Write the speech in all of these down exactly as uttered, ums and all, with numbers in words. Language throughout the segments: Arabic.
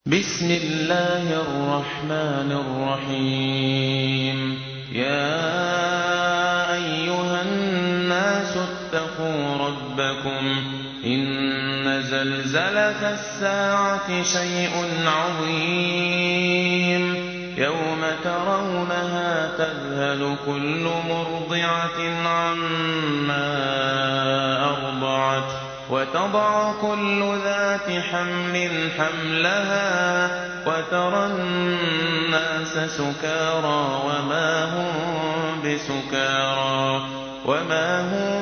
بسم الله الرحمن الرحيم يا أيها الناس اتقوا ربكم إن زلزلة الساعة شيء عظيم يوم ترونها تذهل كل مرضعة عما أرضعت وتضع كل ذات حمل حملها وترى الناس سكارى وما هم بسكارى وما هم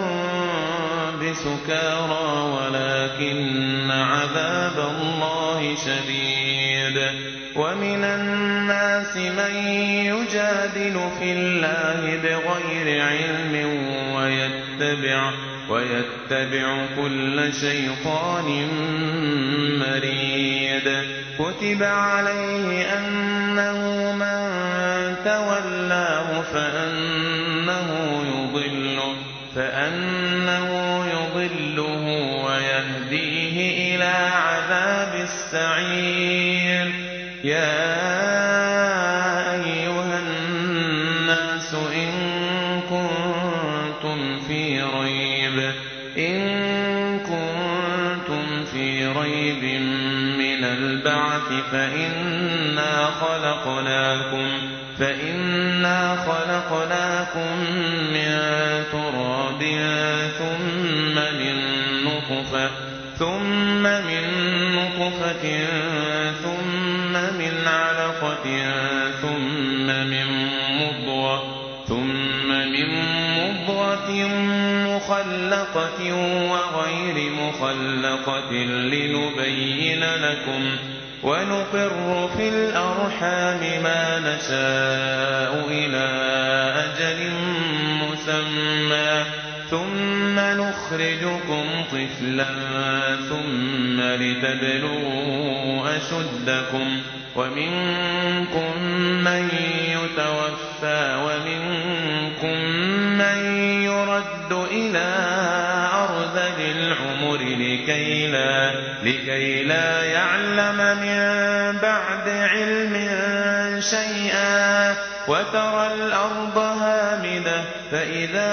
بسكارى ولكن عذاب الله شديد ومن الناس من يجادل في الله بغير علم ويتبع ويتبع كل شيطان مريد كتب عليه أنه من تولاه فأنه يضله فأنه يضله ويهديه إلى عذاب السعير يا أيها الناس إن كنتم في ريب إن كنتم في ريب من البعث فإنا خلقناكم فإنا خلقناكم من تراب ثم من نطفة ثم من نطفة ثم من علقة ثم من مضغة ثم من مضغة مخلقة وغير مخلقة لنبين لكم ونقر في الأرحام ما نشاء إلى أجل مسمى ثم نخرجكم طفلا ثم لتبلغوا أشدكم ومنكم من يتوفى ومنكم من يرد إلى أرذل العمر لكي لا, لكي لا يعلم من بعد علم شيئا وترى الأرض هامدة فإذا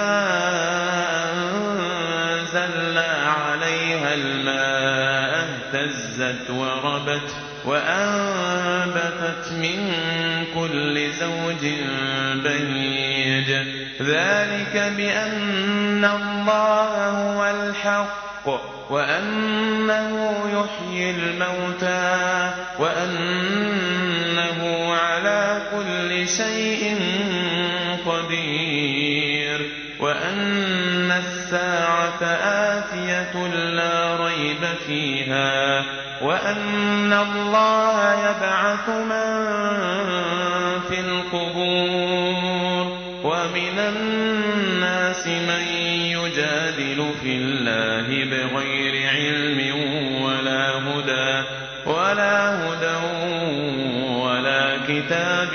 أنزلنا عليها الماء اهتزت وربت وأنبتت من كل زوج بهيج ذلك بأن الله هو الحق وأنه يحيي الموتى وأنه على كل شيء قدير وأن الساعة آتية لا ريب فيها وأن الله يبعث من في القبور ومن الناس من يجادل في الله بغير علم ولا هدى ولا هدى ولا كتاب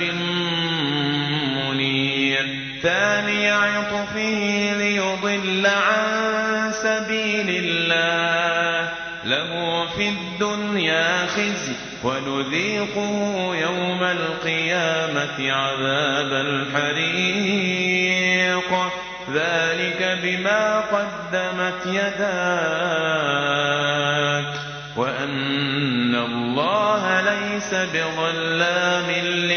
منير ثاني عطفه ليضل عن سبيل الله له في الدنيا خزي ونذيقه يوم القيامة عذاب الحريق ذلك بما قدمت يداك وأن الله ليس بظلام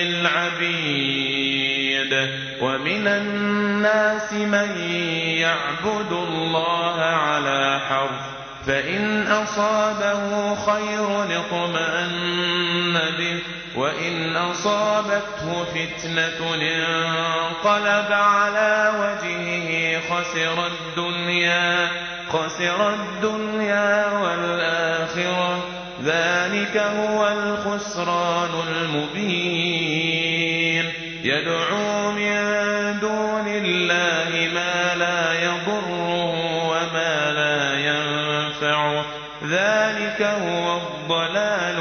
للعبيد ومن الناس من يعبد الله على حرف فإن أصابه خير اطمأن به وإن أصابته فتنة انقلب على وجهه خسر الدنيا خسر الدنيا والآخرة ذلك هو الخسران المبين يدعو من دون الله ما لا يضره وما لا ينفعه ذلك هو الضلال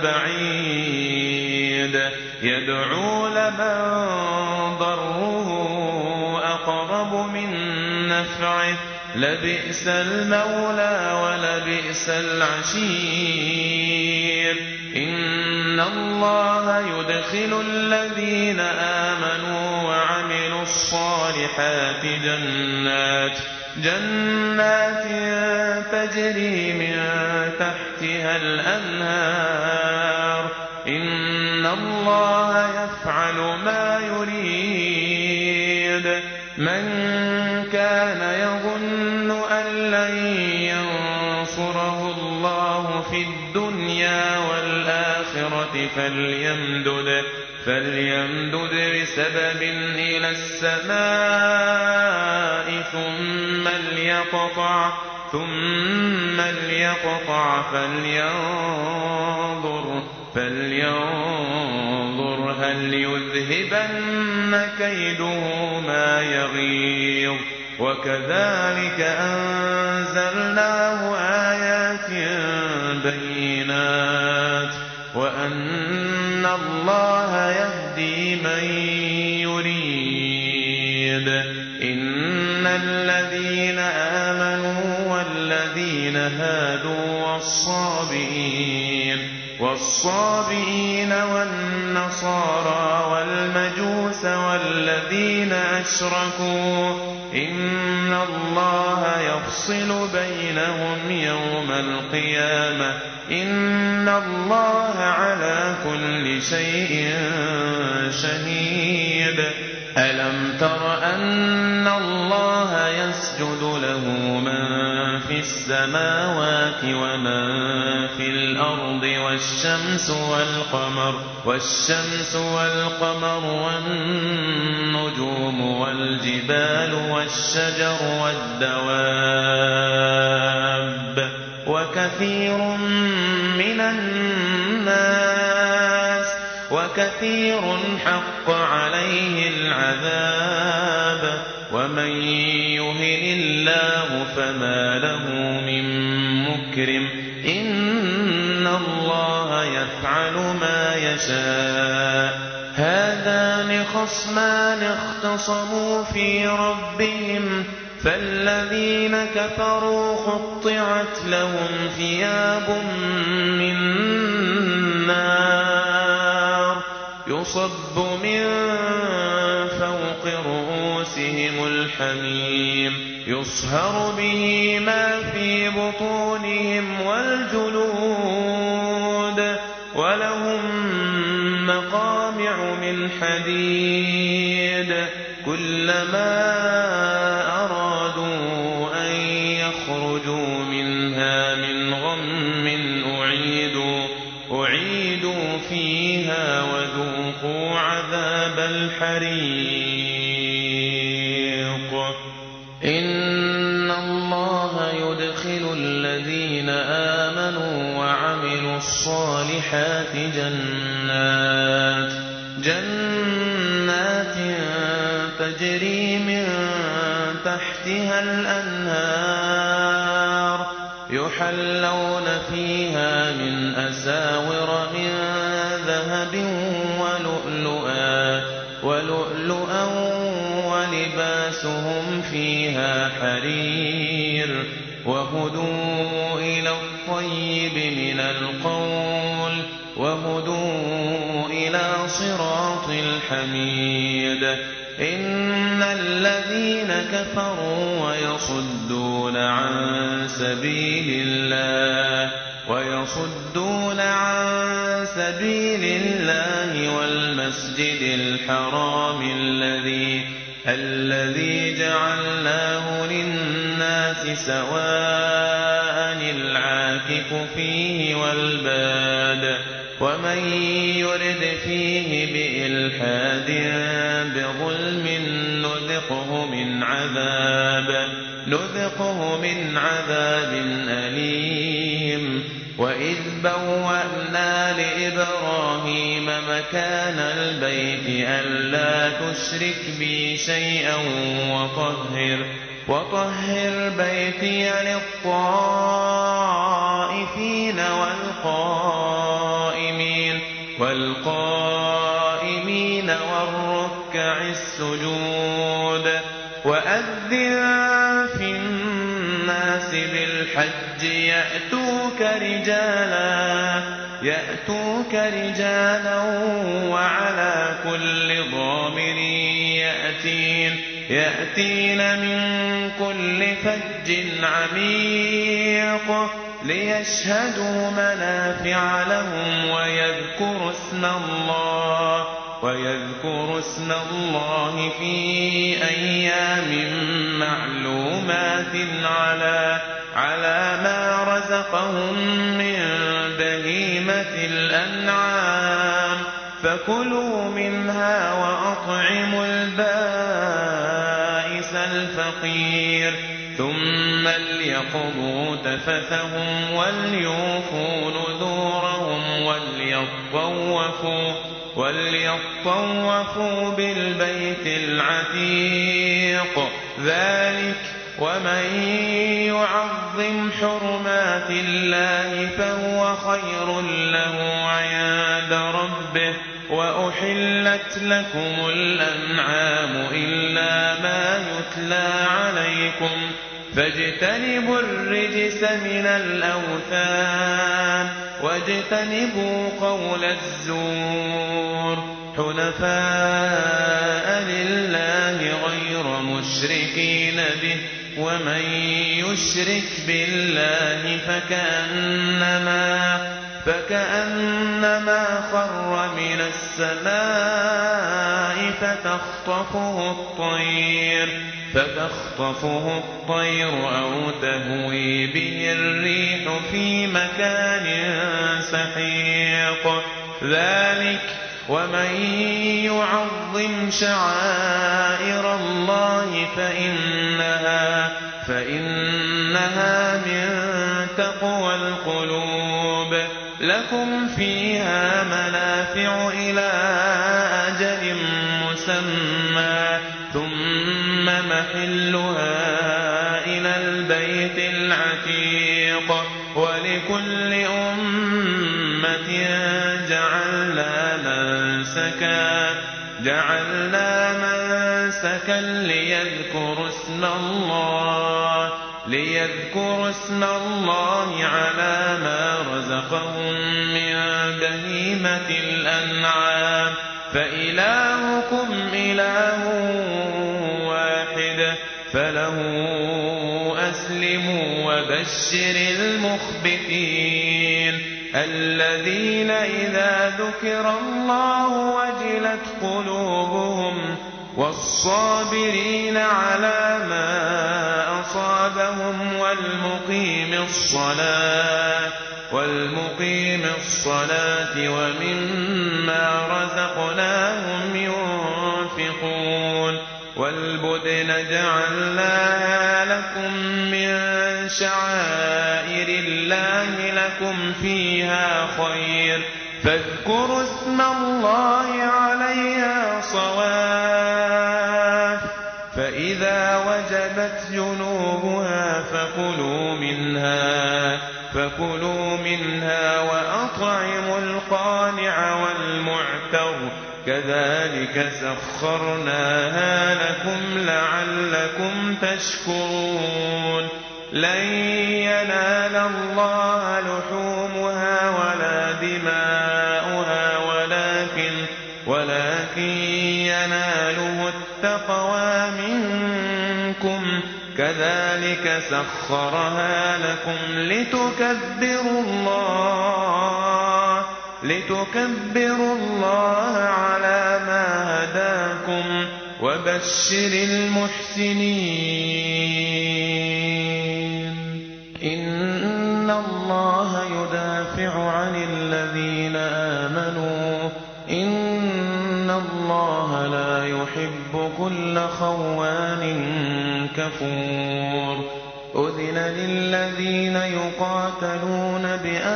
البعيد يدعو لمن ضره أقرب من نفعه لبئس المولى ولبئس العشير إن الله يدخل الذين آمنوا وعملوا الصالحات جنات جنات تجري من تحتها الأنهار إن الله يفعل ما يريد من كان يظن أن لن ينصره الله في الدنيا والآخرة فليمدد فليمدد بسبب إلى السماء ثم ليقطع ثم ليقطع فلينظر فلينظر هل يذهبن كيده ما يغيظ وكذلك أنزلناه آيات بينات وأن الله يهدي من يريد إن الذين آمنوا والذين هادوا والصابئين والصابئين والنصارى والمجوس والذين أشركوا إن الله يفصل بينهم يوم القيامة إن الله على كل شيء شهيد ألم تر أن الله يسجد له من في السماوات ومن في الأرض والشمس والقمر والشمس والقمر والنجوم والجبال والشجر والدواب وكثير من الناس وكثير حق عليه العذاب ومن يهن الله فما له من مكرم إن الله يفعل ما يشاء هذان خصمان اختصموا في ربهم فالذين كفروا قطعت لهم ثياب من نار يصب من فوق رؤوسهم الحميم يصهر به ما في بطونهم والجلود ولهم مقامع من حديد كلما أرادوا أن يخرجوا منها من غم أعيدوا أعيدوا فيها وذوقوا عذاب الحريق إن الله يدخل الذين آمنوا وعملوا الصالحات جنات جنات تجري من تحتها الأنهار يحلون فيها من أساور من ذهب ولؤلؤا ولؤلؤا ولباسهم فيها حرير وهدوا إلى الطيب من القول وهدوا إلى صراط الحميد إن الذين كفروا ويصدون عن سبيل الله ويصدون عن سبيل الله والمسجد الحرام الذي الذي جعلناه للناس سواء العاكف فيه والباد ومن يرد فيه بإلحاد بظلم نذقه من عذاب نذقه من عذاب أليم وإذ بوأنا لإبراهيم مكان البيت ألا تشرك بي شيئا وطهر وطهر بيتي للطائفين والقائمين والقائمين والركع السجود وأذن في الناس بالحج يأتوك رجالا يأتوك رجالا وعلى كل ضامر يأتين, يأتين من كل فج عميق ليشهدوا منافع لهم ويذكروا اسم الله ويذكروا اسم الله في أيام معلومات على على ما رزقهم من بهيمة الأنعام فكلوا منها وأطعموا البائس الفقير ثم ليقضوا تفثهم وليوفوا نذورهم وليطوفوا وليطوفوا بالبيت العتيق ذلك ومن يعظم حرمات الله فهو خير له عند ربه وأحلت لكم الأنعام إلا ما يتلى عليكم فاجتنبوا الرجس من الأوثان واجتنبوا قول الزور حنفاء لله غير مشركين به ومن يشرك بالله فكأنما فكأنما خر من السماء فتخطفه الطير فتخطفه الطير أو تهوي به الريح في مكان سحيق ذلك ومن يعظم شعائر الله فإنها فإنها من تقوى القلوب لكم فيها منافع إلى أجل مسمى ثم محلها إلى البيت العتيق ولكل أمة جعلنا منسكا جعلنا منسكا ليذكروا اسم الله ليذكروا اسم الله على ما رزقهم من بهيمة الأنعام فإلهكم إله واحد فله أسلموا وبشر المخبتين الذين إذا ذكر الله وجلت قلوبهم والصابرين على ما أصابهم والمقيم الصلاة والمقيم الصلاة ومما رزقناهم ينفقون والبدن جعلناها لكم من شعائر الله لكم فيها خير فاذكروا اسم الله عليها صواف فإذا وجبت جنوبها فكلوا منها فكلوا منها وأطعموا القانع والمعتر كذلك سخرناها لكم لعلكم تشكرون لن ينال الله لحومها ولا دماؤها ولكن ولكن يناله التقوى منكم كذلك سخرها لكم لتكبروا الله لتكبروا الله على ما هداكم وبشر المحسنين إن الله يدافع عن الذين آمنوا إن الله لا يحب كل خوان كفور أذن للذين يقاتلون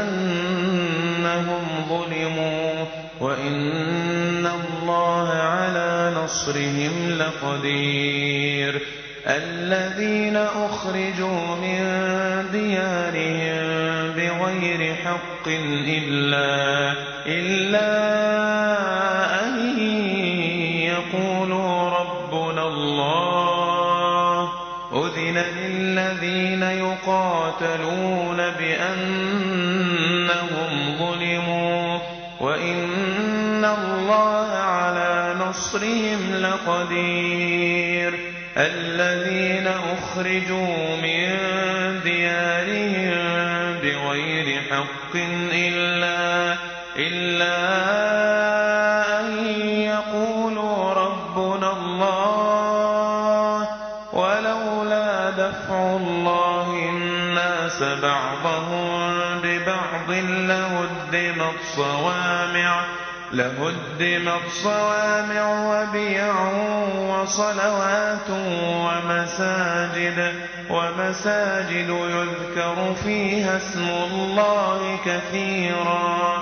بأنهم ظلموا وإن الله على نصرهم لقدير الذين أخرجوا من ديارهم بغير حق إلا إلا أن يقولوا ربنا الله أذن للذين يقاتلون بأنهم ظلموا وإن الله على نصرهم لقدير الذين أخرجوا من ديارهم بغير حق إلا, إلا أن يقولوا ربنا الله ولولا دفع الله الناس بعضهم ببعض لهدمت صوامع لهدمت صوامع وبيع وصلوات ومساجد ومساجد يذكر فيها اسم الله كثيرا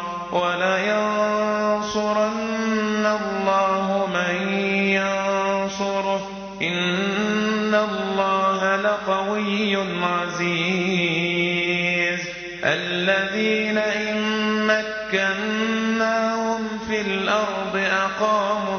ولينصرن الله من ينصره إن الله لقوي عزيز الذين إن مكناهم في الأرض أقاموا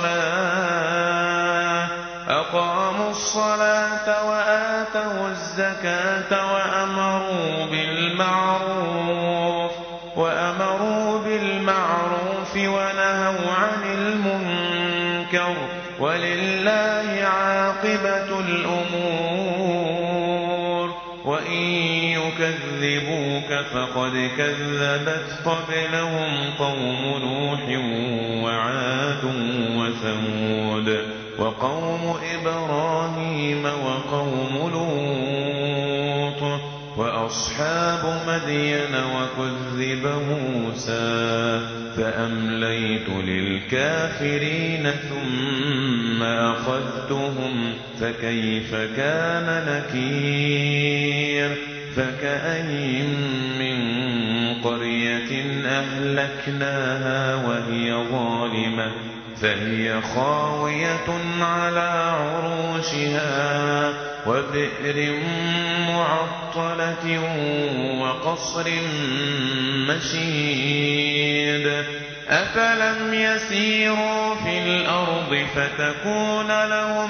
الصلاة أقاموا الصلاة وآتوا الزكاة وأمروا بالمعروف وأمروا بالمعروف ونهوا عن المنكر ولله عاقبة الأمور وإن يكذبوك فقد كذبت قبلهم قوم نوح وعاد وثمود وقوم إبراهيم وقوم لوط وأصحاب مدين وكذب موسى فأمليت للكافرين ثم أخذتهم فكيف كان نكير فكأين من قرية أهلكناها وهي ظالمة فهي خاوية على عروشها وبئر معطلة وقصر مشيد أفلم يسيروا في الأرض فتكون لهم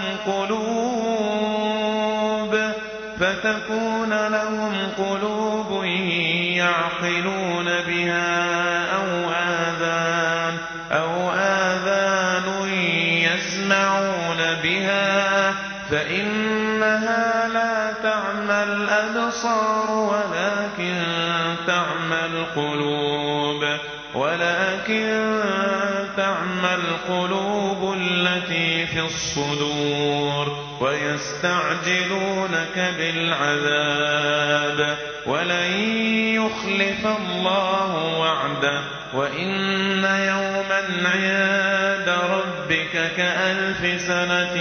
قلوب فتكون لهم قلوب يعقلون بها أو آذان أو آذان يسمعون بها فإنها لا تعمى الأبصار ولكن تعمى القلوب ولكن تعمى القلوب التي في الصدور ويستعجلونك بالعذاب ولن يخلف الله وعده وإن يوما عند ربك كألف سنة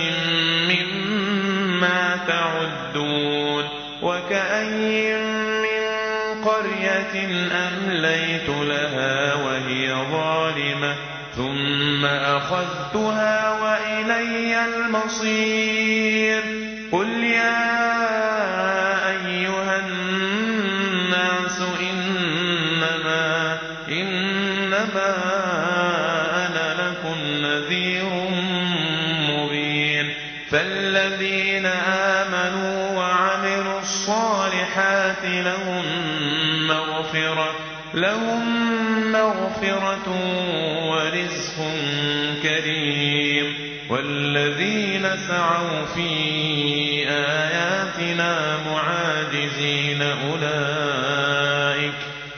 مما تعدون وكأي من قرية أمليت لها وهي ظالمة ثم أخذتها وإلي المصير قل يا أيها الناس إنما إنما أنا لكم نذير مبين فالذين آمنوا وعملوا الصالحات لهم مغفرة لهم مغفرة ورزق كريم والذين سعوا في آياتنا معاجزين أولئك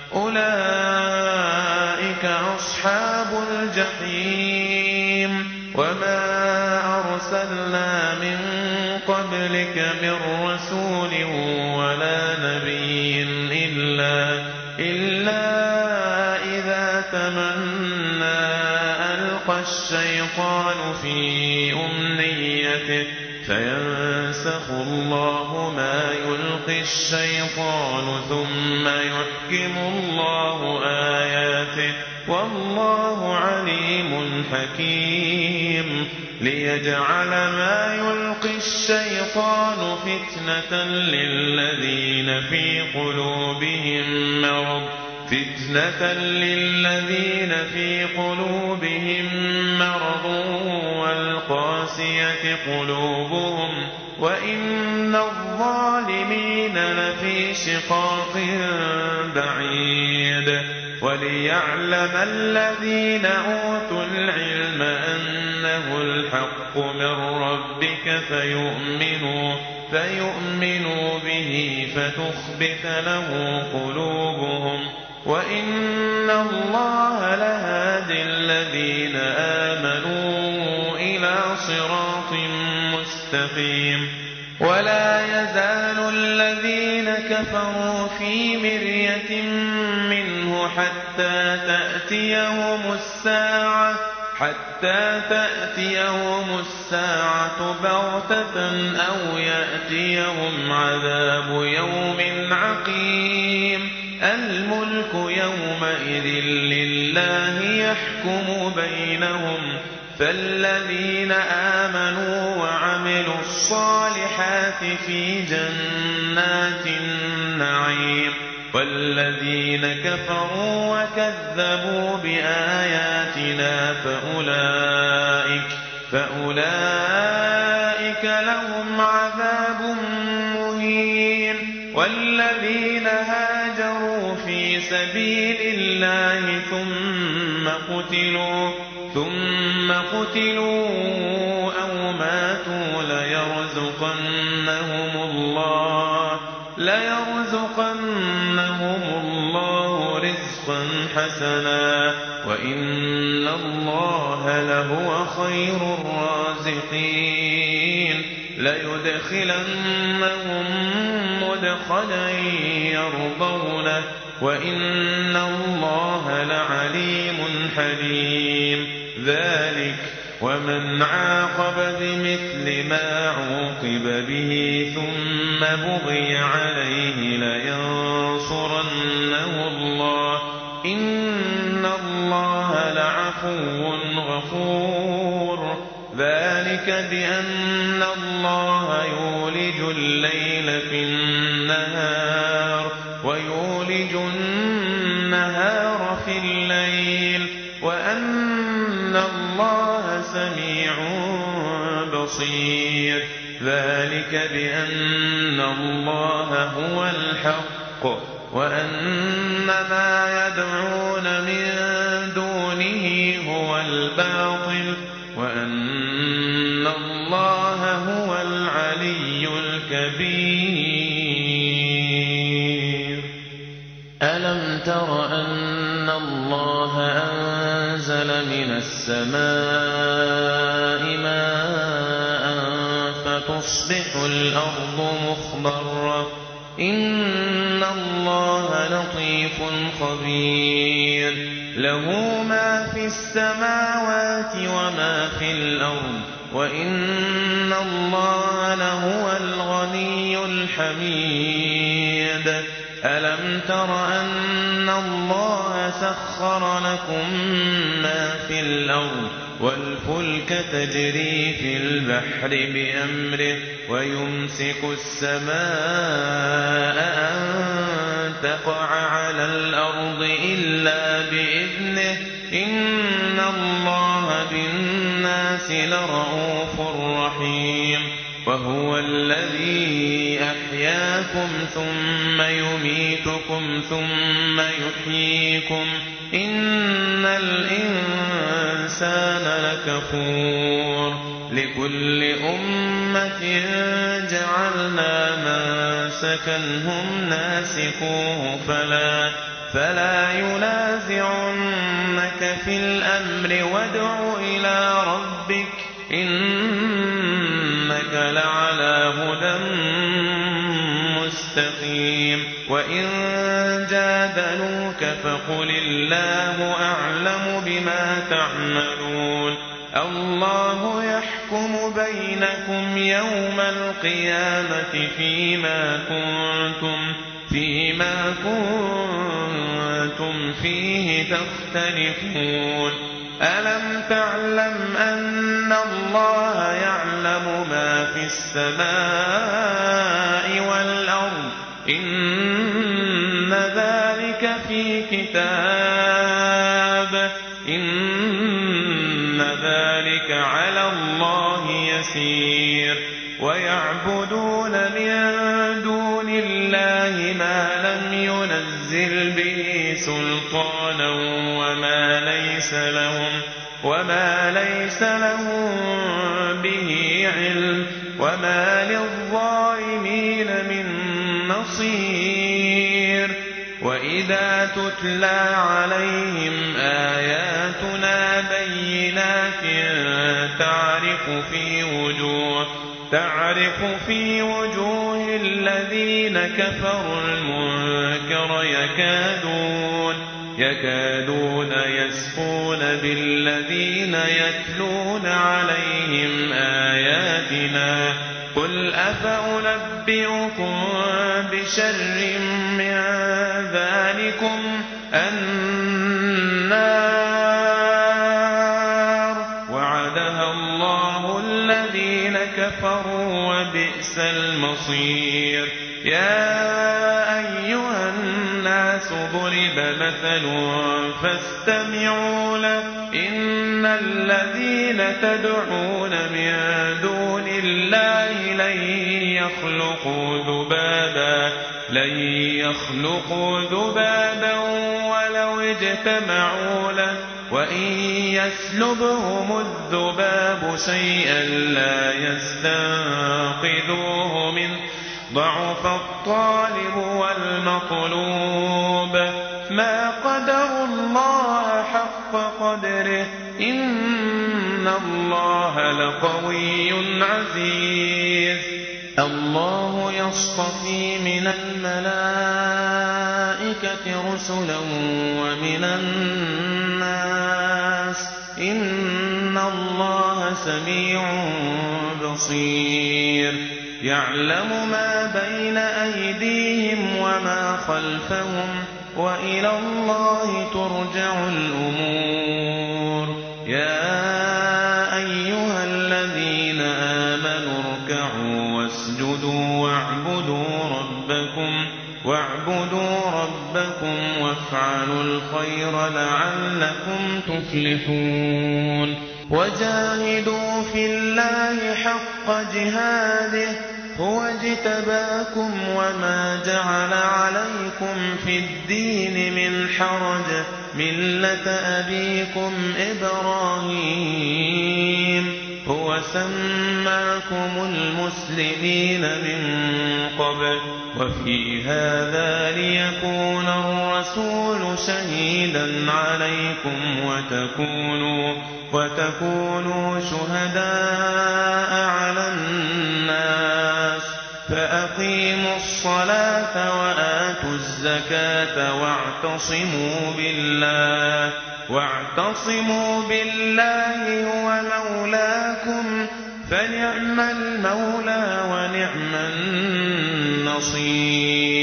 أولئك أصحاب الجحيم وما أرسلنا من قبلك من رسول ولا نبي إلا إلا إذا تمنى ألقى الشيطان في أمنيته فينسخ الله ما يلقي الشيطان ثم يحكم الله آياته والله عليم حكيم ليجعل ما يلقي الشيطان فتنة للذين في قلوبهم مرض فتنة للذين في قلوبهم مرض والقاسية قلوبهم وإن الظالمين لفي شقاق بعيد وَلِيَعْلَمَ الَّذِينَ أُوتُوا الْعِلْمَ أَنَّهُ الْحَقُّ مِنْ رَبِّكَ فَيُؤْمِنُوا فَيُؤْمِنُوا بِهِ فَتُخْبِتَ لَهُ قُلُوبُهُمْ وَإِنَّ اللَّهَ لَهَادِ الَّذِينَ آمَنُوا إِلَى صِرَاطٍ مُسْتَقِيمٍ وَلَا يَزَالُ الَّذِينَ كَفَرُوا فِي مِرْيَةٍ مِّنْهُ حَتَّى تَأْتِيَهُمُ السَّاعَةُ حَتَّى تَأْتِيَهُمُ السَّاعَةُ بَغْتَةً أَوْ يَأْتِيَهُمْ عَذَابُ يَوْمٍ عَقِيمٍ الْمُلْكُ يَوْمَئِذٍ لِّلَّهِ يَحْكُمُ بَيْنَهُمْ فَالَّذِينَ آمَنُوا وَعَمِلُوا الصَّالِحَاتِ في جَنَّاتِ النَّعِيمِ وَالَّذِينَ كَفَرُوا وَكَذَّبُوا بِآيَاتِنَا فَأُولَئِكَ فَأُولَئِكَ لَهُمْ عَذَابٌ مُّهِينٌ وَالَّذِينَ هَاجَرُوا فِي سَبِيلِ اللَّهِ ثُمَّ قُتِلُوا ثُمَّ قُتِلُوا أَوْ مَاتُوا لَيَرْزُقَنَّهُمُ اللَّهُ لَيَرْزُقَنَّهُمُ اللَّهُ رِزْقًا حَسَنًا وَإِنَّ اللَّهَ لَهُوَ خَيْرُ الرَّازِقِينَ لَيُدْخِلَنَّهُم مُّدْخَلًا يَرْضَوْنَهُ وَإِنَّ اللَّهَ لَعَلِيمٌ حَلِيمٌ ذَلِكَ وَمَنْ عَاقَبَ بِمِثْلِ مَا عُوقِبَ بِهِ ثُمَّ بُغِيَ عَلَيْهِ لَيَنصُرَنَّهُ اللَّهُ إِنَّ اللَّهَ لَعَفُوٌّ غَفُورٌ ذَلِكَ بِأَنَّ اللَّهَ يُولِجُ اللَّيْلَ فِي النَّهَارِ وَيُولِجُ النَّهَارَ في الليل وَأَنَّ اللَّهَ سَمِيعٌ بَصِيرٌ ذَلِكَ بِأَنَّ اللَّهَ هُوَ الْحَقُّ وَأَنَّ مَا يَدْعُونَ مِن دُونِهِ هُوَ الْبَاطِلُ وَأَنَّ اللَّهَ هُوَ الْعَلِيُّ الْكَبِيرُ أَلَمْ تَرَ أَنَّ اللَّهَ أَنزَلَ مِنَ السَّمَاءِ مَاءً فَتُصْبِحُ الْأَرْضُ مُخْضَرَّةً إِنَّ اللَّهَ لَطِيفٌ خَبِيرٌ لَهُ مَا فِي السَّمَاوَاتِ وَمَا فِي الْأَرْضِ وَإِنَّ اللَّهَ لَهُوَ الْغَنِيُّ الْحَمِيدُ أَلَمْ تَرَ أَنَّ اللَّهَ سَخَّرَ لَكُم مَّا فِي الْأَرْضِ وَالْفُلْكَ تَجْرِي فِي الْبَحْرِ بِأَمْرِهِ وَيُمْسِكُ السَّمَاءَ أَن تَقَعَ عَلَى الْأَرْضِ إِلَّا بِإِذْنِهِ إِنَّ اللَّهَ بِالنَّاسِ لَرَءُوفٌ رَّحِيمٌ وَهُوَ الَّذِي أَحْيَاكُمْ ثُمَّ يُمِيتُكُمْ ثُمَّ يُحْيِيكُمْ إِنَّ الْإِنسَانَ لَكَفُورٌ لِكُلِّ أُمَّةٍ جَعَلْنَا مَنسَكًا هُمْ نَاسِكُوهُ فَلَا فَلَا يُنَازِعُنَّكَ فِي الْأَمْرِ وَادْعُ إِلَىٰ رَبِّكَ إِنَّكَ لَعَلَىٰ هُدًى مُّسْتَقِيمٍ وَإِن جَادَلُوكَ فَقُلِ اللَّهُ أَعْلَمُ بِمَا تَعْمَلُونَ اللَّهُ يَحْكُمُ بَيْنَكُمْ يَوْمَ الْقِيَامَةِ فِيمَا كُنتُمْ فِيمَا كُنتُمْ فِيهِ تَخْتَلِفُونَ أَلَمْ تَعْلَمْ أَنَّ اللَّهَ يَعْلَمُ مَا فِي السَّمَاءِ وَالْأَرْضِ إِنَّ ذَلِكَ فِي كِتَابٍ إِنَّ ذَلِكَ عَلَى اللَّهِ يَسِيرٌ وَيَعْبُدُونَ مِن دُونِ اللَّهِ مَا لَمْ يُنَزِّلْ بِهِ سُلْطَانًا ليس لهم وما ليس لهم به علم وما للظالمين من نصير وإذا تتلى عليهم آياتنا بينات تعرف في وجوه تعرف في وجوه الذين كفروا المنكر يكادون يكادون يسقون بالذين يتلون عليهم آياتنا قل أفأنبئكم بشر من ذلكم النار وعدها الله الذين كفروا وبئس المصير يا أيها الناس ضرب مثل فاستمعوا له إن الذين تدعون من دون الله لن يخلقوا ذبابا لن يخلقوا ذبابا ولو اجتمعوا له وإن يسلبهم الذباب شيئا لا يستنقذوه منه ضعف الطالب والمطلوب ما قدروا الله حق قدره إن الله لقوي عزيز الله يصطفي من الملائكة رسلا ومن الناس إن الله سميع بصير يعلم ما بين أيديهم وما خلفهم وإلى الله ترجع الأمور يا أيها الذين آمنوا اركعوا واسجدوا واعبدوا ربكم واعبدوا ربكم وافعلوا الخير لعلكم تفلحون وجاهدوا في الله حق جهاده هو اجتباكم وما جعل عليكم في الدين من حرج ملة أبيكم إبراهيم هو سماكم المسلمين من قبل وفي هذا ليكون الرسول شهيدا عليكم وتكونوا وتكونوا شهداء على الناس فأقيموا الصلاة وآتوا الزكاة واعتصموا بالله واعتصموا بالله هو مولاكم فنعم المولى ونعم النصير